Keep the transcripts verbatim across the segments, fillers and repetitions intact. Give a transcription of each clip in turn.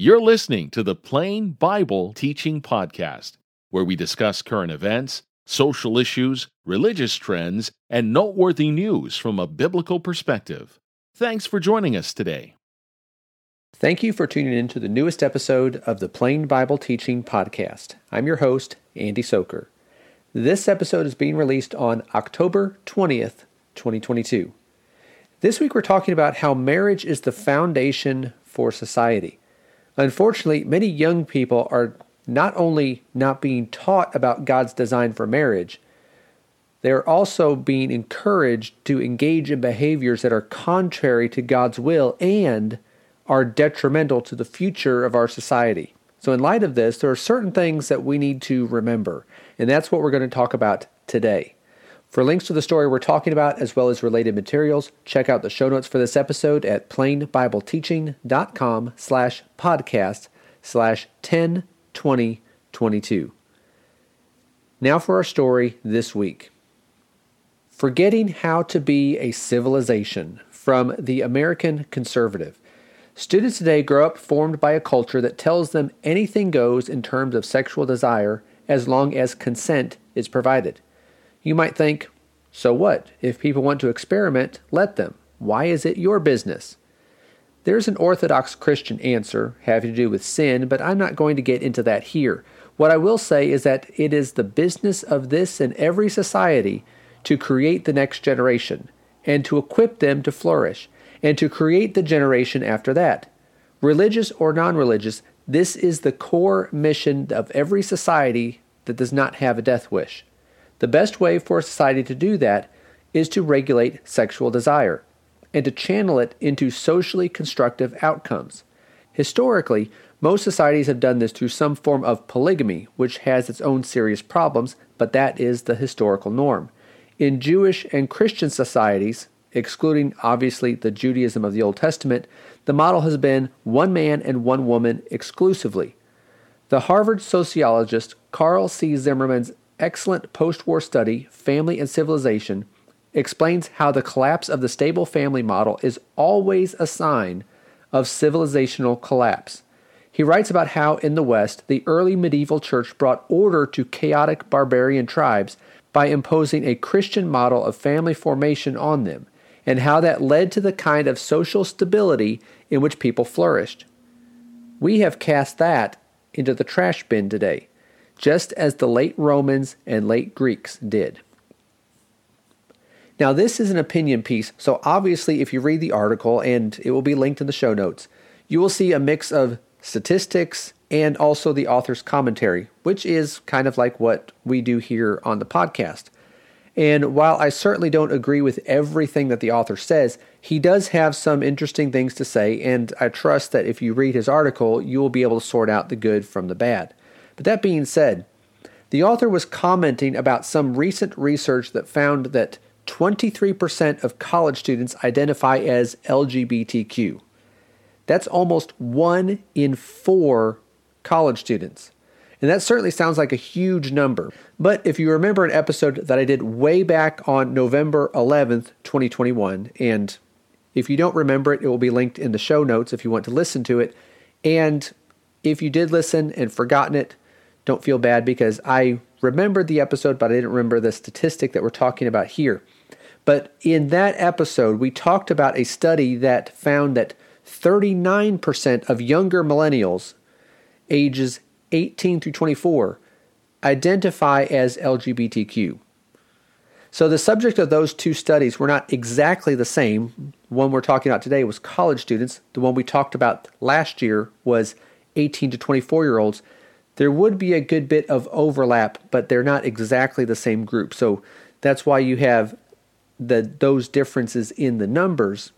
You're listening to the Plain Bible Teaching Podcast, where we discuss current events, social issues, religious trends, and noteworthy news from a biblical perspective. Thanks for joining us today. Thank you for tuning in to the newest episode of the Plain Bible Teaching Podcast. I'm your host, Andy Soker. This episode is being released on October twentieth, twenty twenty-two. This week we're talking about how marriage is the foundation for society. Unfortunately, many young people are not only not being taught about God's design for marriage, they're also being encouraged to engage in behaviors that are contrary to God's will and are detrimental to the future of our society. So in light of this, there are certain things that we need to remember, and that's what we're going to talk about today. For links to the story we're talking about, as well as related materials, check out the show notes for this episode at plainbibleteaching.com slash podcast slash 10 20 22. Now for our story this week. Forgetting How to Be a Civilization, from The American Conservative. Students today grow up formed by a culture that tells them anything goes in terms of sexual desire as long as consent is provided. You might think, so what? If people want to experiment, let them. Why is it your business? There's an Orthodox Christian answer having to do with sin, but I'm not going to get into that here. What I will say is that it is the business of this and every society to create the next generation, and to equip them to flourish, and to create the generation after that. Religious or non-religious, this is the core mission of every society that does not have a death wish. The best way for a society to do that is to regulate sexual desire and to channel it into socially constructive outcomes. Historically, most societies have done this through some form of polygamy, which has its own serious problems, but that is the historical norm. In Jewish and Christian societies, excluding obviously the Judaism of the Old Testament, the model has been one man and one woman exclusively. The Harvard sociologist Carl C. Zimmerman's excellent post-war study, Family and Civilization, explains how the collapse of the stable family model is always a sign of civilizational collapse. He writes about how in the West, the early medieval church brought order to chaotic barbarian tribes by imposing a Christian model of family formation on them, and how that led to the kind of social stability in which people flourished. We have cast that into the trash bin today, just as the late Romans and late Greeks did. Now, this is an opinion piece, so obviously if you read the article, and it will be linked in the show notes, you will see a mix of statistics and also the author's commentary, which is kind of like what we do here on the podcast. And while I certainly don't agree with everything that the author says, he does have some interesting things to say, and I trust that if you read his article, you will be able to sort out the good from the bad. But that being said, the author was commenting about some recent research that found that twenty-three percent of college students identify as L G B T Q. That's almost one in four college students. And that certainly sounds like a huge number. But if you remember an episode that I did way back on November eleventh, twenty twenty-one, and if you don't remember it, it will be linked in the show notes if you want to listen to it. And if you did listen and forgotten it, don't feel bad, because I remembered the episode, but I didn't remember the statistic that we're talking about here. But in that episode, we talked about a study that found that thirty-nine percent of younger millennials, ages eighteen through twenty-four, identify as L G B T Q. So the subject of those two studies were not exactly the same. One we're talking about today was college students. The one we talked about last year was eighteen to twenty-four-year-olds. There would be a good bit of overlap, but they're not exactly the same group. So that's why you have the those differences in the numbers.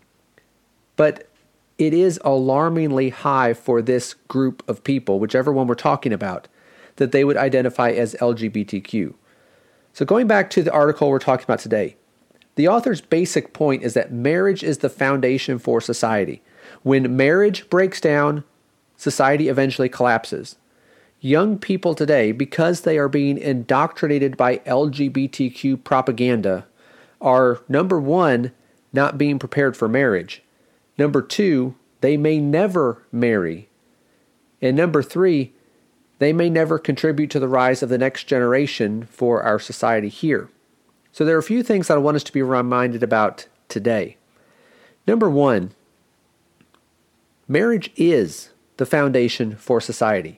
But it is alarmingly high for this group of people, whichever one we're talking about, that they would identify as L G B T Q. So going back to the article we're talking about today, the author's basic point is that marriage is the foundation for society. When marriage breaks down, society eventually collapses. Young people today, because they are being indoctrinated by L G B T Q propaganda, are, number one, not being prepared for marriage. Number two, they may never marry. And number three, they may never contribute to the rise of the next generation for our society here. So there are a few things that I want us to be reminded about today. Number one, marriage is the foundation for society.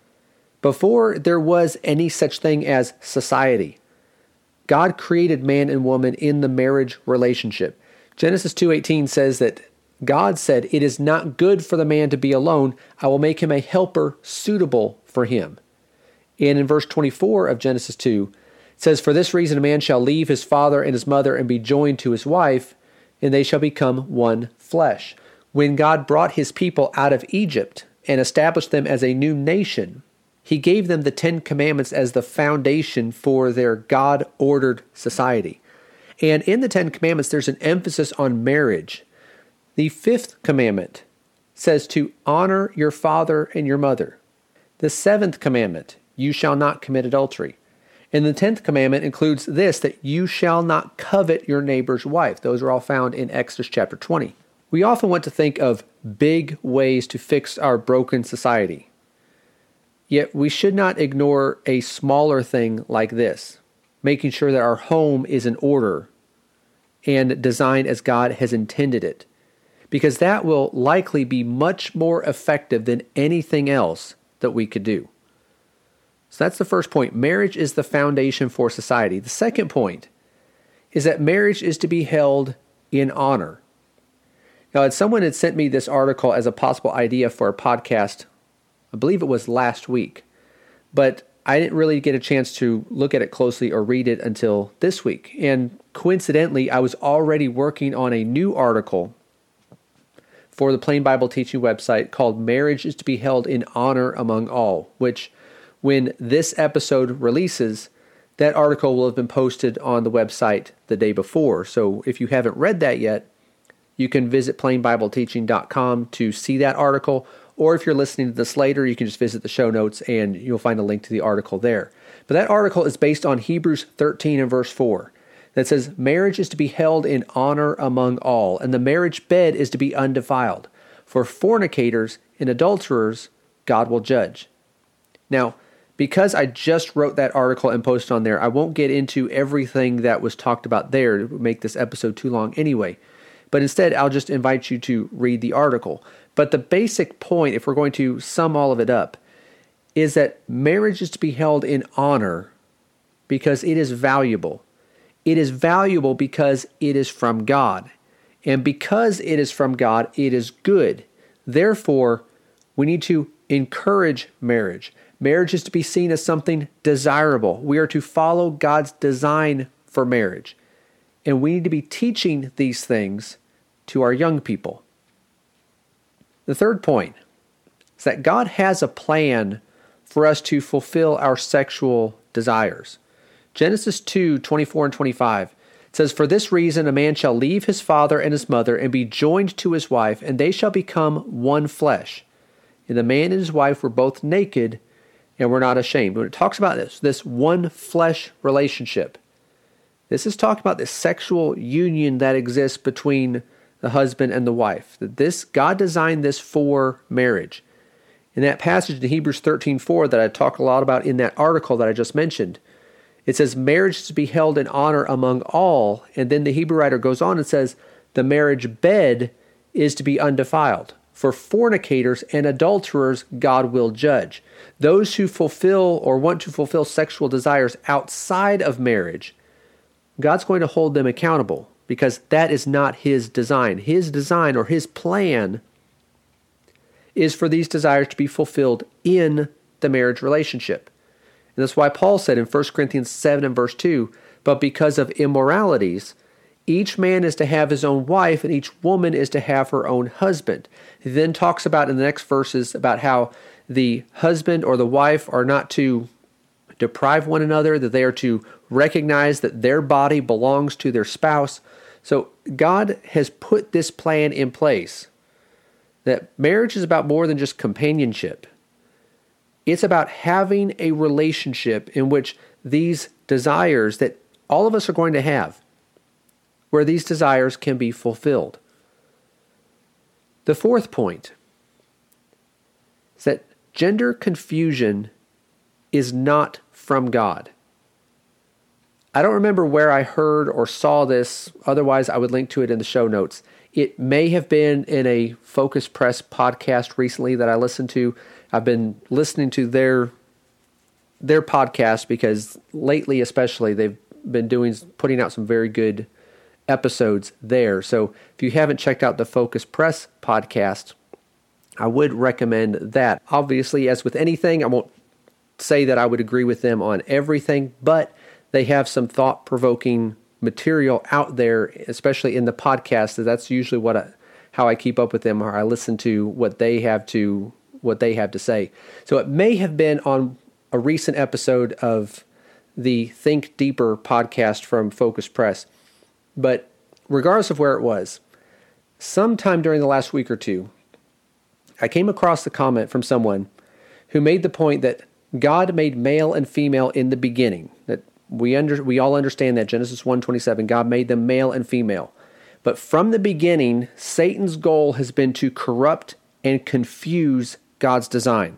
Before there was any such thing as society, God created man and woman in the marriage relationship. Genesis two eighteen says that God said, "It is not good for the man to be alone. I will make him a helper suitable for him." And in verse twenty-four of Genesis two, it says, "For this reason a man shall leave his father and his mother and be joined to his wife, and they shall become one flesh." When God brought his people out of Egypt and established them as a new nation, he gave them the Ten Commandments as the foundation for their God-ordered society. And in the Ten Commandments, there's an emphasis on marriage. The fifth commandment says to honor your father and your mother. The seventh commandment, you shall not commit adultery. And the tenth commandment includes this, that you shall not covet your neighbor's wife. Those are all found in Exodus chapter twenty. We often want to think of big ways to fix our broken society. Yet we should not ignore a smaller thing like this, making sure that our home is in order and designed as God has intended it, because that will likely be much more effective than anything else that we could do. So that's the first point. Marriage is the foundation for society. The second point is that marriage is to be held in honor. Now, someone had sent me this article as a possible idea for a podcast. I believe it was last week, but I didn't really get a chance to look at it closely or read it until this week. And coincidentally, I was already working on a new article for the Plain Bible Teaching website called Marriage is to be Held in Honor Among All, which when this episode releases, that article will have been posted on the website the day before. So if you haven't read that yet, you can visit plain bible teaching dot com to see that article. Or if you're listening to this later, you can just visit the show notes and you'll find a link to the article there. But that article is based on Hebrews thirteen and verse four that says, marriage is to be held in honor among all, and the marriage bed is to be undefiled. For fornicators and adulterers, God will judge. Now, because I just wrote that article and posted on there, I won't get into everything that was talked about there. It would make this episode too long anyway. But instead, I'll just invite you to read the article. But the basic point, if we're going to sum all of it up, is that marriage is to be held in honor because it is valuable. It is valuable because it is from God. And because it is from God, it is good. Therefore, we need to encourage marriage. Marriage is to be seen as something desirable. We are to follow God's design for marriage. And we need to be teaching these things to our young people. The third point is that God has a plan for us to fulfill our sexual desires. Genesis two, twenty-four and twenty-five says, "For this reason a man shall leave his father and his mother and be joined to his wife, and they shall become one flesh. And the man and his wife were both naked and were not ashamed." When it talks about this, this one flesh relationship, this is talking about the sexual union that exists between the husband and the wife. That this God designed this for marriage. In that passage in Hebrews thirteen four that I talk a lot about in that article that I just mentioned, it says marriage is to be held in honor among all, and then the Hebrew writer goes on and says the marriage bed is to be undefiled. For fornicators and adulterers God will judge. Those who fulfill or want to fulfill sexual desires outside of marriage, God's going to hold them accountable because that is not His design. His design or His plan is for these desires to be fulfilled in the marriage relationship. And that's why Paul said in First Corinthians seven and verse two, "But because of immoralities, each man is to have his own wife, and each woman is to have her own husband." He then talks about in the next verses about how the husband or the wife are not to deprive one another, that they are to recognize that their body belongs to their spouse. So God has put this plan in place, that marriage is about more than just companionship. It's about having a relationship in which these desires that all of us are going to have, where these desires can be fulfilled. The fourth point is that gender confusion is not from God. I don't remember where I heard or saw this. Otherwise, I would link to it in the show notes. It may have been in a Focus Press podcast recently that I listened to. I've been listening to their their podcast because lately, especially, they've been doing putting out some very good episodes there. So if you haven't checked out the Focus Press podcast, I would recommend that. Obviously, as with anything, I won't say that I would agree with them on everything, but they have some thought-provoking material out there, especially in the podcast. That's usually what I, how I keep up with them, or I listen to what they have to what they have to say. So it may have been on a recent episode of the Think Deeper podcast from Focus Press. But regardless of where it was, sometime during the last week or two, I came across the comment from someone who made the point that God made male and female in the beginning. That we under we all understand that Genesis one twenty-seven, God made them male and female. But from the beginning, Satan's goal has been to corrupt and confuse God's design.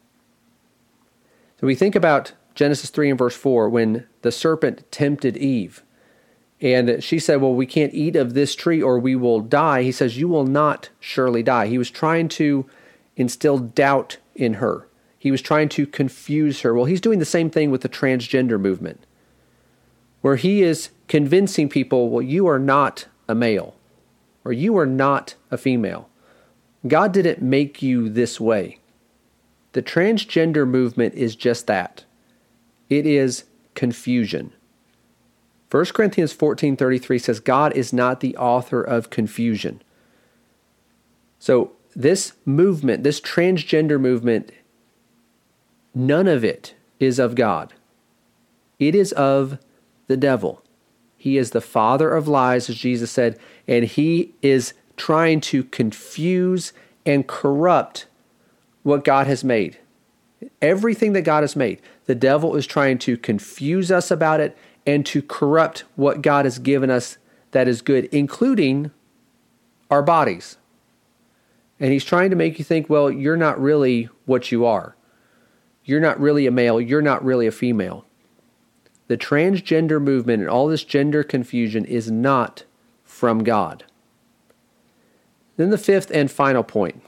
So we think about Genesis three and verse four, when the serpent tempted Eve. And she said, well, we can't eat of this tree or we will die. He says, you will not surely die. He was trying to instill doubt in her. He was trying to confuse her. Well, he's doing the same thing with the transgender movement, where he is convincing people, well, you are not a male, or you are not a female. God didn't make you this way. The transgender movement is just that. It is confusion. First Corinthians fourteen thirty-three says, God is not the author of confusion. So this movement, this transgender movement, none of it is of God. It is of the devil. He is the father of lies, as Jesus said, and he is trying to confuse and corrupt what God has made. Everything that God has made, the devil is trying to confuse us about it and to corrupt what God has given us that is good, including our bodies. And he's trying to make you think, well, you're not really what you are. You're not really a male. You're not really a female. The transgender movement and all this gender confusion is not from God. Then the fifth and final point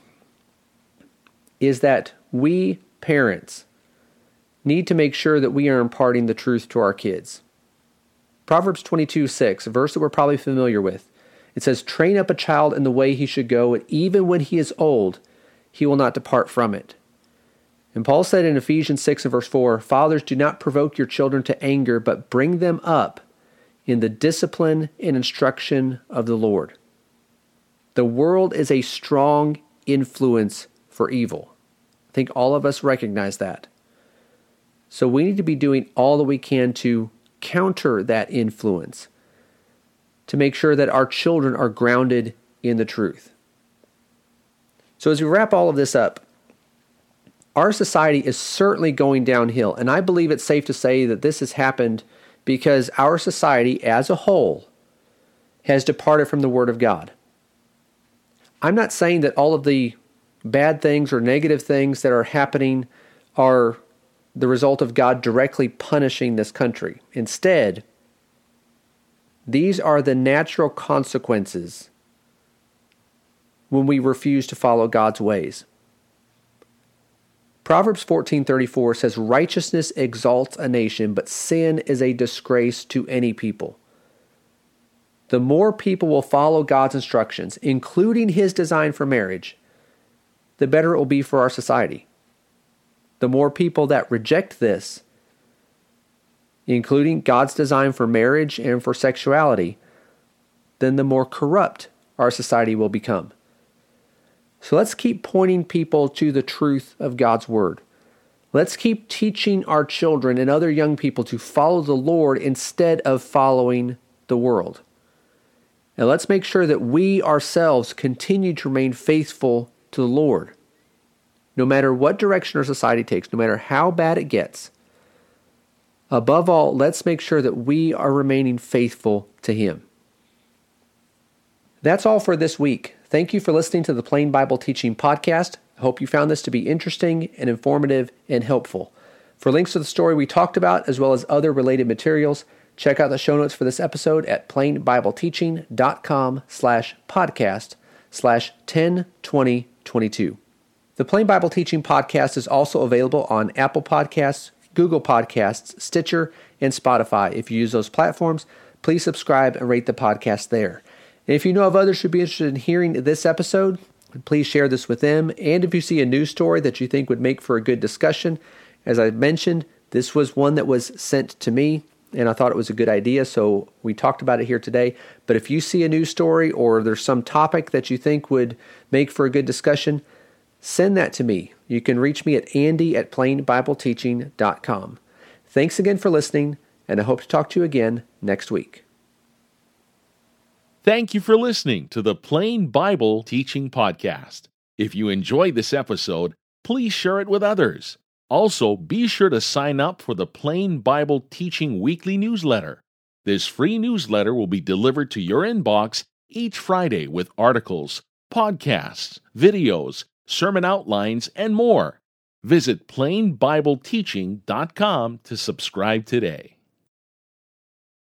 is that we parents need to make sure that we are imparting the truth to our kids. Proverbs twenty-two six, a verse that we're probably familiar with. It says, train up a child in the way he should go, and even when he is old, he will not depart from it. And Paul said in Ephesians six and verse four, fathers, do not provoke your children to anger, but bring them up in the discipline and instruction of the Lord. The world is a strong influence for evil. I think all of us recognize that. So we need to be doing all that we can to counter that influence, to make sure that our children are grounded in the truth. So as we wrap all of this up, our society is certainly going downhill, and I believe it's safe to say that this has happened because our society as a whole has departed from the Word of God. I'm not saying that all of the bad things or negative things that are happening are the result of God directly punishing this country. Instead, these are the natural consequences when we refuse to follow God's ways. Proverbs fourteen thirty-four says, righteousness exalts a nation, but sin is a disgrace to any people. The more people will follow God's instructions, including His design for marriage, the better it will be for our society. The more people that reject this, including God's design for marriage and for sexuality, then the more corrupt our society will become. So let's keep pointing people to the truth of God's Word. Let's keep teaching our children and other young people to follow the Lord instead of following the world. And let's make sure that we ourselves continue to remain faithful to the Lord. No matter what direction our society takes, no matter how bad it gets, above all, let's make sure that we are remaining faithful to Him. That's all for this week. Thank you for listening to the Plain Bible Teaching Podcast. I hope you found this to be interesting and informative and helpful. For links to the story we talked about, as well as other related materials, check out the show notes for this episode at plainbibleteaching.com slash podcast slash 10 20 22. The Plain Bible Teaching Podcast is also available on Apple Podcasts, Google Podcasts, Stitcher, and Spotify. If you use those platforms, please subscribe and rate the podcast there. And if you know of others who would be interested in hearing this episode, please share this with them. And if you see a news story that you think would make for a good discussion, as I mentioned, this was one that was sent to me, and I thought it was a good idea, so we talked about it here today. But if you see a news story or there's some topic that you think would make for a good discussion, send that to me. You can reach me at andy at plain bible teaching dot com. Thanks again for listening, and I hope to talk to you again next week. Thank you for listening to the Plain Bible Teaching Podcast. If you enjoyed this episode, please share it with others. Also, be sure to sign up for the Plain Bible Teaching Weekly Newsletter. This free newsletter will be delivered to your inbox each Friday with articles, podcasts, videos, sermon outlines, and more. Visit plain bible teaching dot com to subscribe today.